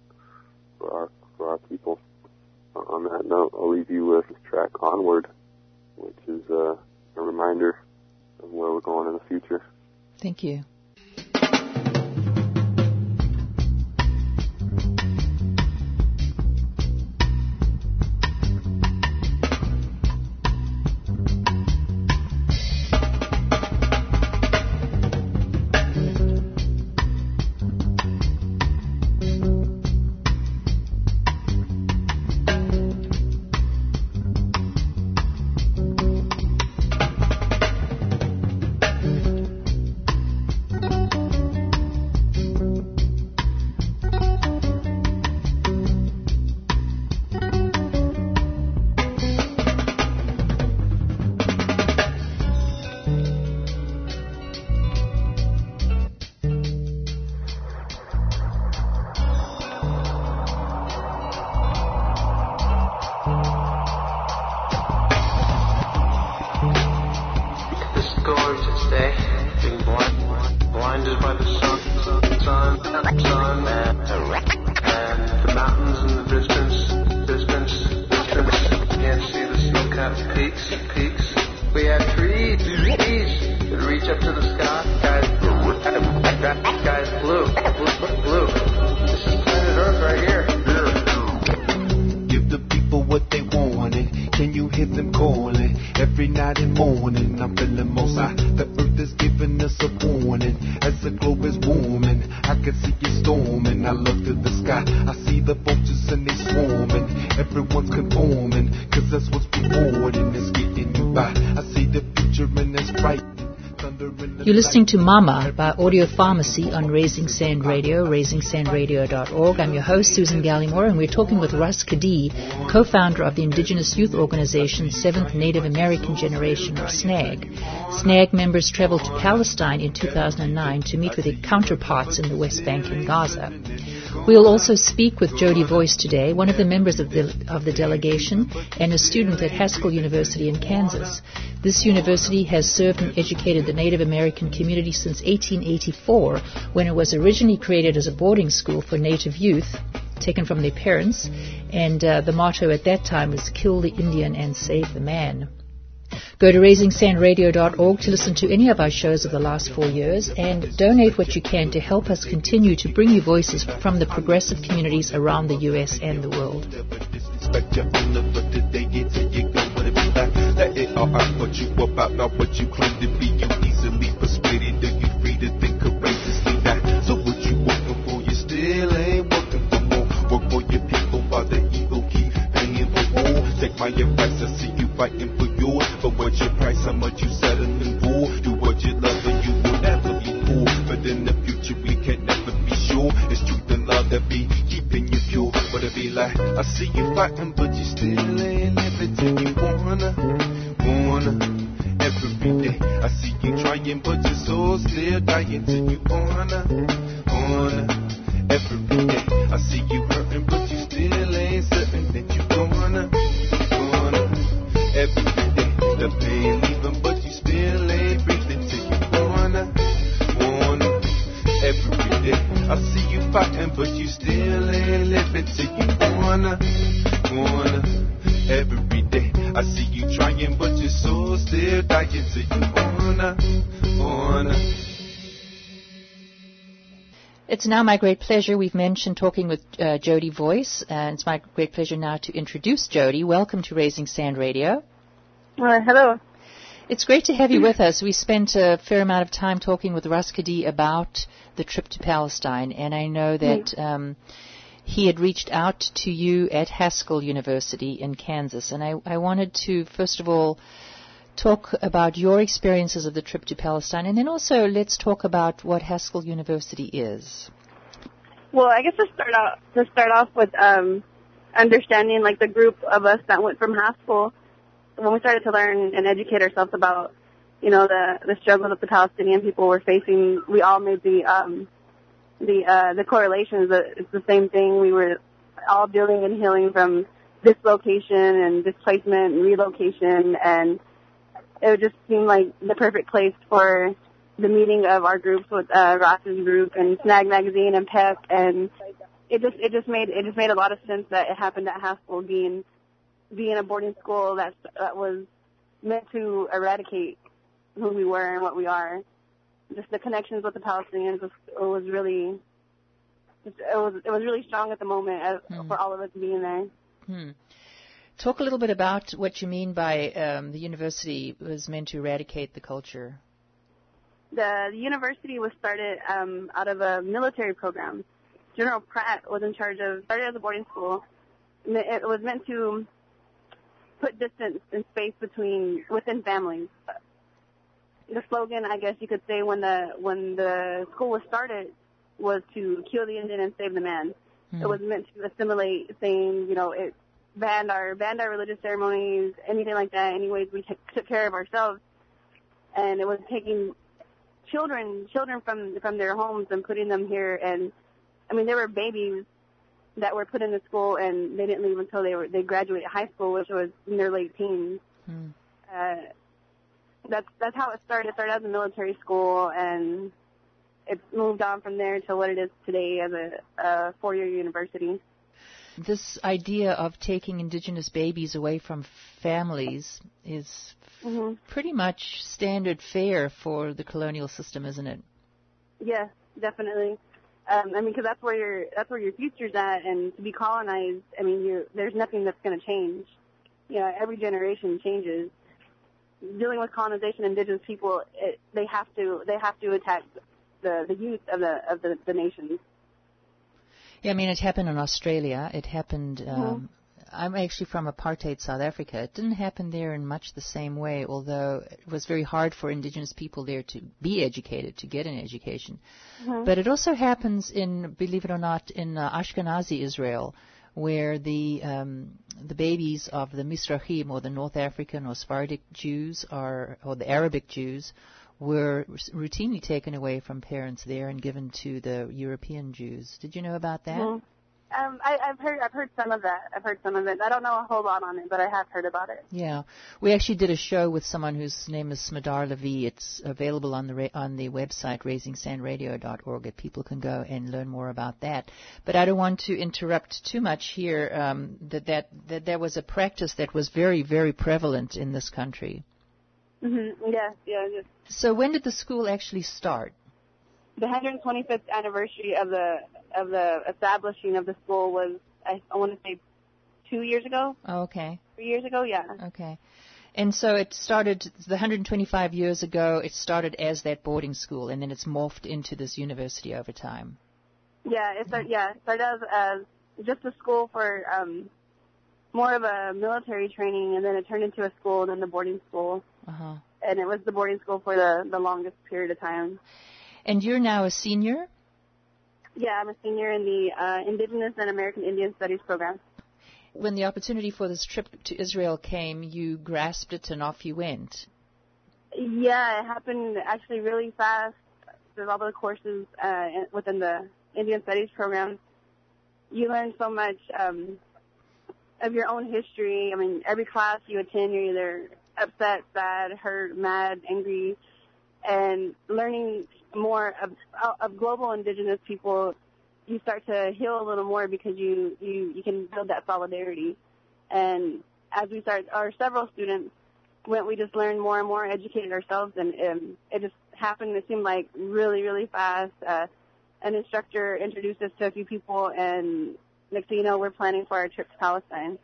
for our, for our people. On that note, I'll leave you with this track, Onward, which is uh, a reminder of where we're going in the future. Thank you. morning, I'm feeling most high. The earth is giving us a warning. As the globe is warming, I can see it storming. I look to the sky, I see the vultures and they swarming. Everyone's conforming, cause that's what's rewarding. It's getting you by. I see the future and it's bright. You're listening to Mama by Audio Pharmacy on Raising Sand Radio, raising sand radio dot org. I'm your host, Susan Gallimore, and we're talking with Russ Kadee, co-founder of the Indigenous Youth Organization Seventh Native American Generation, or SNAG. SNAG members traveled to Palestine in two thousand nine to meet with their counterparts in the West Bank and Gaza. We'll also speak with Jody Voice today, one of the members of the, of the delegation and a student at Haskell University in Kansas. This university has served and educated the Native American community since eighteen eighty-four, when it was originally created as a boarding school for Native youth, taken from their parents, and uh, the motto at that time was "Kill the Indian and Save the Man." Go to raising sand radio dot org to listen to any of our shows of the last four years and donate what you can to help us continue to bring you voices from the progressive communities around the U S and the world. Let it all out what you about, not what you claim to be. You easily persuaded, are you free to think courageously that? So what you working for, you still ain't working for more. Work for your people while the ego keep paying for war. Take my advice, I see you fighting for yours. But what's your price, how much you settling for? Do what you love and you will never be poor. But in the future we can never be sure. It's truth and love that be keeping you pure. But it be like, I see you fighting but you still ain't everything you wanna. Every day I see you trying but your soul still dying till you wanna, wanna. Every day I see you hurting but you still ain't certain that you wanna, wanna. Every day the pain leaving but you still ain't breathing till you wanna, wanna. Every day I see you fighting but you still ain't living till you wanna, wanna. Every day I see you trying but your soul still dying till you wanna, wanna. It's now my great pleasure. We've mentioned talking with uh, Jody Voice, and it's my great pleasure now to introduce Jody. Welcome to Raising Sand Radio. Uh, hello. It's great to have you with us. We spent a fair amount of time talking with Russ Kadee about the trip to Palestine, and I know that um, he had reached out to you at Haskell University in Kansas, and I, I wanted to, first of all, talk about your experiences of the trip to Palestine, and then also let's talk about what Haskell University is. Well, I guess to start out to start off with um, understanding like the group of us that went from Haskell, when we started to learn and educate ourselves about, you know, the the struggle that the Palestinian people were facing, we all made the um, the uh, the correlations that it's the same thing. We were all dealing and healing from dislocation and displacement and relocation, and it would just seem like the perfect place for the meeting of our groups with uh, Ross's group and Snag Magazine and P E C, and it just it just made it just made a lot of sense that it happened at Haskell, being being a boarding school that that was meant to eradicate who we were and what we are. Just the connections with the Palestinians was, it was really it was it was really strong at the moment as, hmm. for all of us being there. Hmm. Talk a little bit about what you mean by um, the university was meant to eradicate the culture. The, the university was started um, out of a military program. General Pratt was in charge of, started as a boarding school. It was meant to put distance and space between, within families. The slogan, I guess you could say, when the when the school was started was to kill the Indian and save the man. Hmm. It was meant to assimilate, saying, you know, it banned our banned our religious ceremonies, anything like that. Anyways, we t- took care of ourselves, and it was taking children children from from their homes and putting them here. And I mean, there were babies that were put in the school, and they didn't leave until they were they graduated high school, which was in their late teens. Hmm. Uh, that's that's how it started. It started as a military school, and it's moved on from there to what it is today as a, a four-year university. This idea of taking indigenous babies away from families is mm-hmm. pretty much standard fare for the colonial system, isn't it? Yes, definitely. Um, I mean, because that's where your that's where your future's at, and to be colonized, I mean, you there's nothing that's going to change. You know, every generation changes. dealing with colonization, indigenous people, it, they have to they have to attack the, the youth of the of the, the nations. Yeah, I mean, it happened in Australia. It happened. Um, mm-hmm. I'm actually from apartheid South Africa. It didn't happen there in much the same way, although it was very hard for indigenous people there to be educated, to get an education. Mm-hmm. But it also happens in, believe it or not, in uh, Ashkenazi Israel, where the um, the babies of the Mizrahim, or the North African or Sephardic Jews, are, or the Arabic Jews, were routinely taken away from parents there and given to the European Jews. Did you know about that? Mm-hmm. Um, I, I've heard I've heard some of that. I've heard some of it. I don't know a whole lot on it, but I have heard about it. Yeah, we actually did a show with someone whose name is Smadar Levi. It's available on the ra- on the website raising sand radio dot org. That people can go and learn more about that. But I don't want to interrupt too much here. Um, that that that there was a practice that was very very prevalent in this country. Mm-hmm. Yes, yeah, yes. So when did the school actually start? The one hundred twenty-fifth anniversary of the of the establishing of the school was, I, I want to say, two years ago. Oh, okay. Three years ago, yeah. Okay. And so it started, the one hundred twenty-five years ago, it started as that boarding school, and then it's morphed into this university over time. Yeah, it started, yeah, it started as, as just a school for um, more of a military training, and then it turned into a school, and then the boarding school. Uh-huh. And it was the boarding school for the, the longest period of time. And you're now a senior? Yeah, I'm a senior in the uh, Indigenous and American Indian Studies program. When the opportunity for this trip to Israel came, you grasped it and off you went. Yeah, it happened actually really fast. There's all the courses uh, within the Indian Studies program. You learn so much um, of your own history. I mean, every class you attend, you're either upset, sad, hurt, mad, angry, and learning more of, of global indigenous people, you start to heal a little more because you, you, you can build that solidarity. And as we start, our several students went, we just learned more and more, educated ourselves, and um, it just happened. It seemed like really, really fast. Uh, an instructor introduced us to a few people, and next thing you know, we're planning for our trip to Palestine.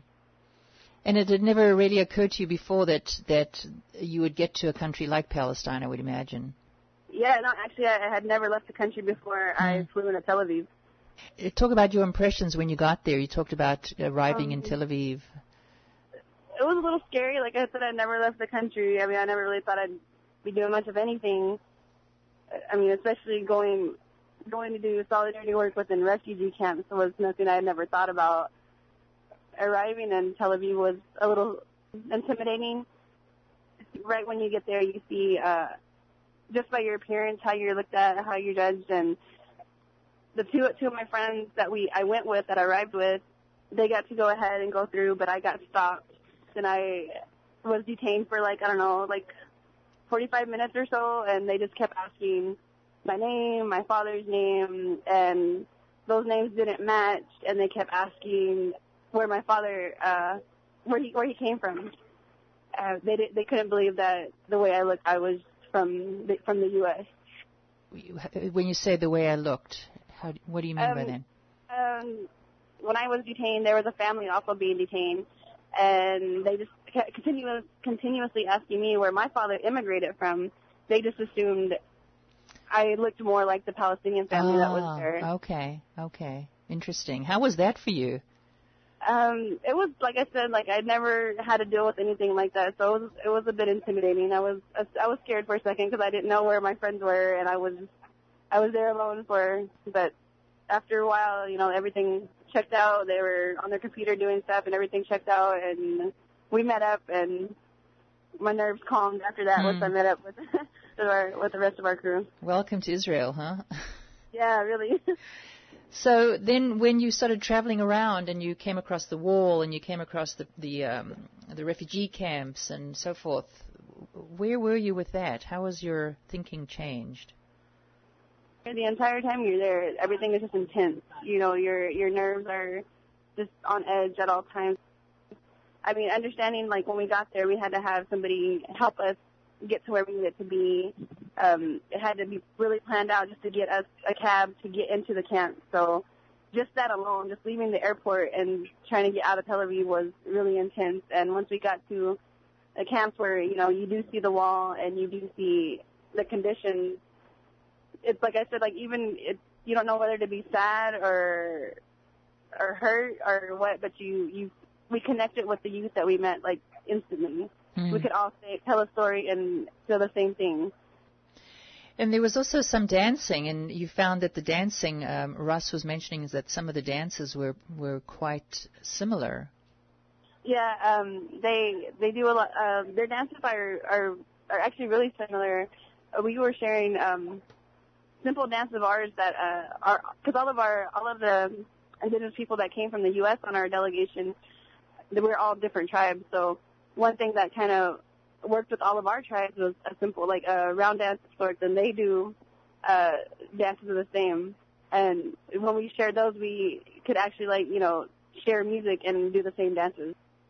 And it had never really occurred to you before that that you would get to a country like Palestine, I would imagine. Yeah, no, actually, I had never left the country before mm. I flew into Tel Aviv. Talk about your impressions when you got there. You talked about arriving um, in Tel Aviv. It was a little scary. Like I said, I never left the country. I mean, I never really thought I'd be doing much of anything. I mean, especially going going to do solidarity work within refugee camps was nothing I had never thought about. Arriving in Tel Aviv was a little intimidating. Right when you get there, you see, uh, just by your appearance, how you're looked at, how you're judged, and the two two of my friends that we I went with, that I arrived with, they got to go ahead and go through, but I got stopped, and I was detained for like, I don't know, like forty-five minutes or so, and they just kept asking my name, my father's name, and those names didn't match, and they kept asking where my father, uh, where he where he came from. Uh, they did, they couldn't believe that the way I looked, I was from the, from the U S. When you say the way I looked, how, what do you mean um, by that? Um, when I was detained, there was a family also being detained, and they just kept continuous, continuously asking me where my father immigrated from. They just assumed I looked more like the Palestinian family oh, that was there. Okay, okay. Interesting. How was that for you? Um, it was, like I said, like I'd never had to deal with anything like that, so it was, it was a bit intimidating. I was, I was scared for a second because I didn't know where my friends were, and I was, I was there alone for, but after a while, you know, everything checked out. They were on their computer doing stuff, and everything checked out, and we met up, and my nerves calmed after that mm. once I met up with, with, our, with the rest of our crew. Welcome to Israel, huh? Yeah, really. So then when you started traveling around and you came across the wall and you came across the the, um, the refugee camps and so forth, where were you with that? How was your thinking changed? The entire time you're there, everything is just intense. You know, your your nerves are just on edge at all times. I mean, understanding, like, when we got there, we had to have somebody help us get to where we needed to be. Um, it had to be really planned out just to get us a cab to get into the camp. So just that alone, just leaving the airport and trying to get out of Tel Aviv was really intense. And once we got to uh, camps where, you know, you do see the wall and you do see the conditions. It's like I said, like even it's, you don't know whether to be sad or or hurt or what, but you, you we connected with the youth that we met like instantly. Mm. We could all say, tell a story and feel the same thing. And there was also some dancing, and you found that the dancing, um, Russ was mentioning, is that some of the dances were, were quite similar. Yeah, um, they they do a lot. Uh, their dances are, are are actually really similar. Uh, we were sharing um, simple dances of ours that uh, are because all of our all of the indigenous people that came from the U S on our delegation, we're all different tribes. So one thing that kind of worked with all of our tribes was a simple like a uh, round dance of sorts, and they do uh, dances of the same. And when we shared those, we could actually like you know share music and do the same dances.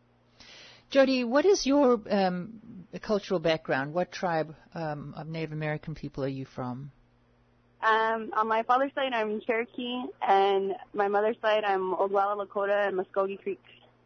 Jody, what is your um, cultural background? What tribe um, of Native American people are you from? Um, on my father's side, I'm Cherokee, and my mother's side, I'm Oglala Lakota and Muskogee Creek.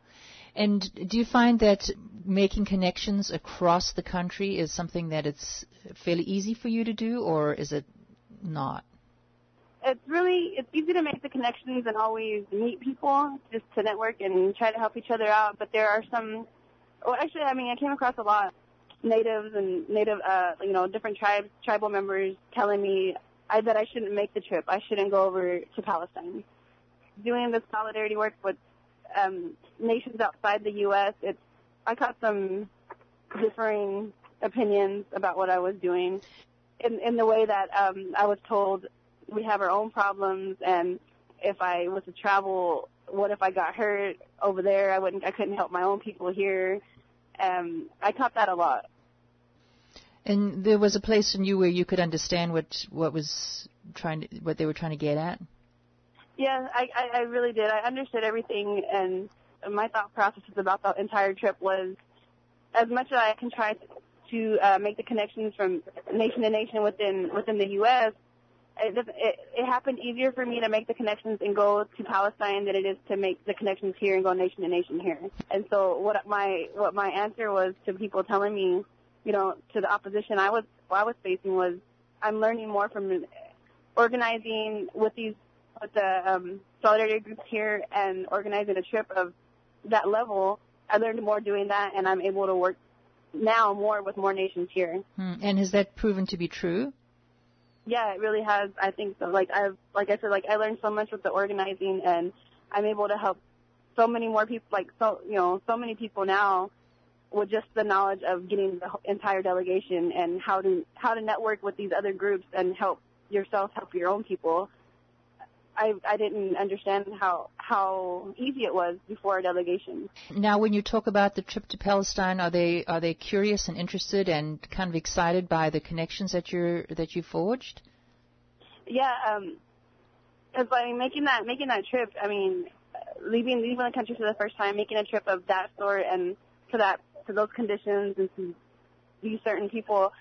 And do you find that making connections across the country is something that it's fairly easy for you to do, or is it not? It's really, it's easy to make the connections and always meet people just to network and try to help each other out, but there are some... Well, actually, I mean, I came across a lot of natives and native, uh, you know, different tribes, tribal members telling me I, that I shouldn't make the trip. I shouldn't go over to Palestine. Doing this solidarity work with um, nations outside the U S, it's, I caught some differing opinions about what I was doing in, in the way that um, I was told we have our own problems, and if I was to travel, what if I got hurt over there? I wouldn't, I couldn't help my own people here. Um, I caught that a lot. And there was a place in you where you could understand what what was trying to, what they were trying to get at? Yeah, I, I, I really did. I understood everything, and my thought processes about the entire trip was, as much as I can try to uh, make the connections from nation to nation within within the U S, It, it, it happened easier for me to make the connections and go to Palestine than it is to make the connections here and go nation to nation here. And so what my what my answer was to people telling me, you know, to the opposition I was I was facing was, I'm learning more from organizing with these with the um, solidarity groups here and organizing a trip of that level. I learned more doing that, and I'm able to work now more with more nations here. Hmm. And has that proven to be true? Yeah, it really has. I think so. Like I've, like I said, like I learned so much with the organizing, and I'm able to help so many more people. Like so, you know, so many people now with just the knowledge of getting the entire delegation and how to how to network with these other groups and help yourself help your own people. I I didn't understand how how easy it was before a delegation. Now, when you talk about the trip to Palestine, are they are they curious and interested and kind of excited by the connections that you're that you forged? Yeah, um, it's like making that making that trip. I mean, leaving leaving the country for the first time, making a trip of that sort and to that to those conditions and to these certain people,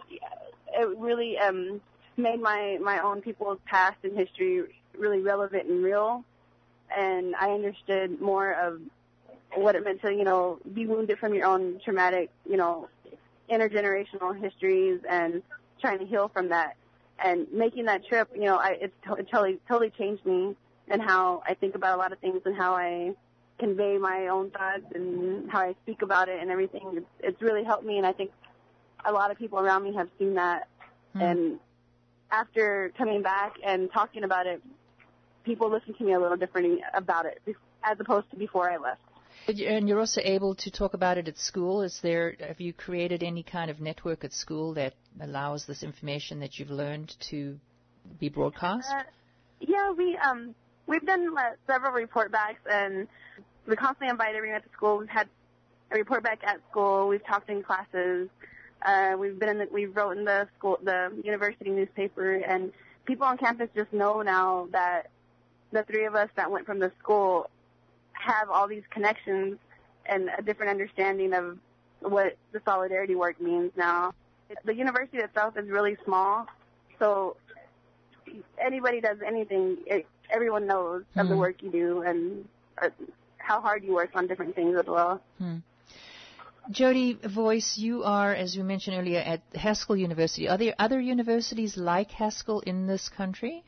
it really um, made my my own people's past and history really relevant and real, and I understood more of what it meant to, you know, be wounded from your own traumatic, you know, intergenerational histories and trying to heal from that. And making that trip, you know, I, it's it totally totally changed me and how I think about a lot of things and how I convey my own thoughts and how I speak about it and everything. It's, it's really helped me, and I think a lot of people around me have seen that. Mm. And after coming back and talking about it, people listen to me a little differently about it as opposed to before I left. And you're also able to talk about it at school. Is there, have you created any kind of network at school that allows this information that you've learned to be broadcast? Uh, yeah, we um we've done uh, several report backs, and we constantly invite everyone to school. We've had a report back at school. We've talked in classes. Uh, we've been in the, we've wrote in the school, the university newspaper, and people on campus just know now that the three of us that went from the school have all these connections and a different understanding of what the solidarity work means now. The university itself is really small, so anybody does anything, it, everyone knows mm. of the work you do and uh, how hard you work on different things as well. Mm. Jody Voice, you are, as we mentioned earlier, at Haskell University. Are there other universities like Haskell in this country?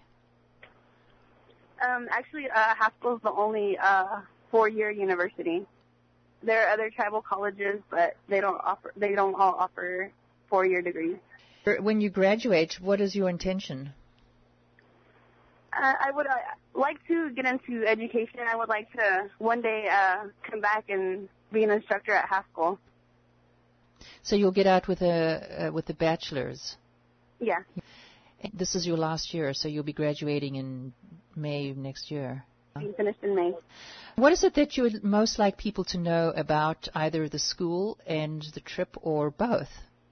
Um, actually, uh, Haskell is the only uh, four-year university. There are other tribal colleges, but they don't offer. They don't all offer four-year degrees. When you graduate, what is your intention? Uh, I would uh, like to get into education. I would like to one day uh, come back and be an instructor at Haskell. So you'll get out with a uh, with a bachelor's. Yeah. This is your last year, so you'll be graduating in May next year. Being finished in May. What is it that you would most like people to know about either the school and the trip, or both?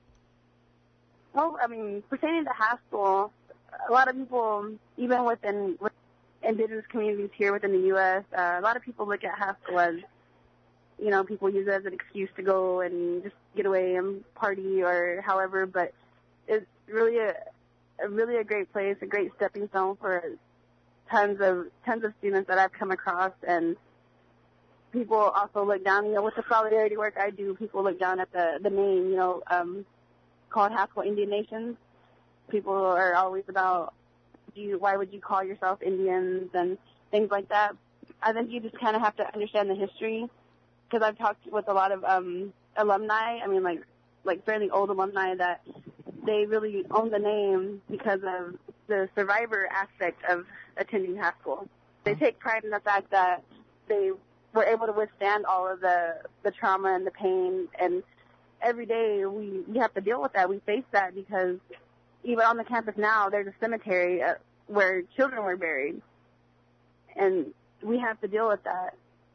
Well, I mean, pertaining to Haskell, a lot of people, even within with indigenous communities here within the U S, uh, a lot of people look at Haskell as, you know, people use it as an excuse to go and just get away and party or however, but it's really a, a really a great place, a great stepping stone for tons of tons of students that I've come across. And people also look down, you know, with the solidarity work I do, people look down at the, the name, you know, um, called Haskell Indian Nations. People are always about, do you, why would you call yourself Indians and things like that. I think you just kind of have to understand the history, because I've talked with a lot of um, alumni, I mean, like, like fairly old alumni, that they really own the name because of the survivor aspect of attending Haskell. They take pride in the fact that they were able to withstand all of the, the trauma and the pain, and every day we, we have to deal with that. We face that because even on the campus now, there's a cemetery uh, where children were buried, and we have to deal with that.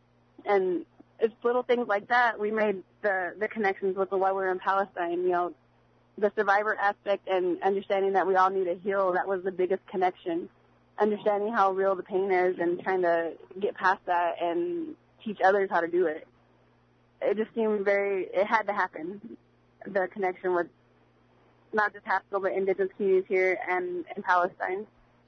And it's little things like that. We made the, the connections with the why we're in Palestine, you know, the survivor aspect and understanding that we all need to heal. That was the biggest connection. Understanding how real the pain is and trying to get past that and teach others how to do it. It just seemed very, it had to happen, the connection with not just Haskell, but indigenous communities here and in Palestine.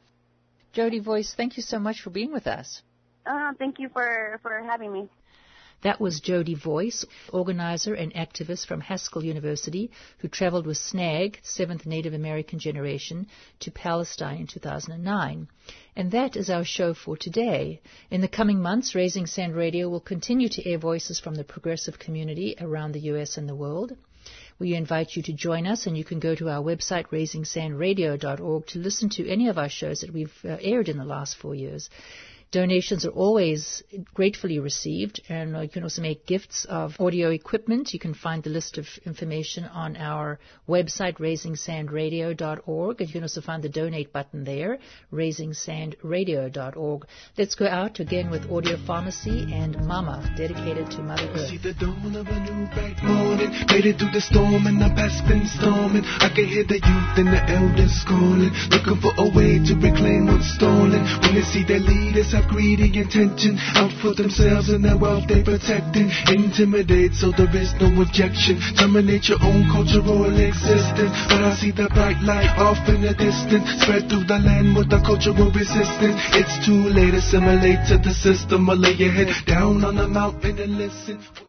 Jody Voice, thank you so much for being with us. Uh, thank you for, for having me. That was Jody Voice, organizer and activist from Haskell University, who traveled with SNAG, seventh Native American Generation, to Palestine in two thousand nine. And that is our show for today. In the coming months, Raising Sand Radio will continue to air voices from the progressive community around the U S and the world. We invite you to join us, and you can go to our website, raising sand radio dot org, to listen to any of our shows that we've uh, aired in the last four years. Donations are always gratefully received, and uh, you can also make gifts of audio equipment. You can find the list of information on our website, raising sand radio dot org, and you can also find the donate button there, raising sand radio dot org. Let's go out again with Audio Pharmacy and Mama, dedicated to Mother Earth. See the dawn of a new bright morning, made it through the storm and the past been storming. I can hear the youth and the elders calling, looking for a way to reclaim what's stolen. When they see their leaders have greedy intention, out for themselves and their wealth they protecting. Intimidate so there is no objection, terminate your own cultural existence. But I see the bright light off in the distance, spread through the land with the cultural resistance. It's too late, assimilate to the system, or lay your head down on the mountain and listen.